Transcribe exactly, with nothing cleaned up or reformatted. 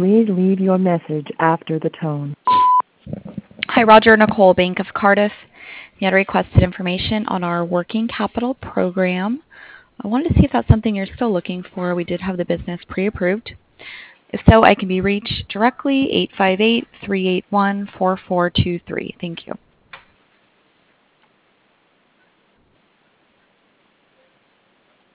Please leave your message after the tone. Hi, Roger. Nicole, Bank of Cardiff. You had requested information on our working capital program. I wanted to see if that's something you're still looking for. We did have the business pre-approved. If so, I can be reached directly, eight five eight, three eight one, four four two three. Thank you.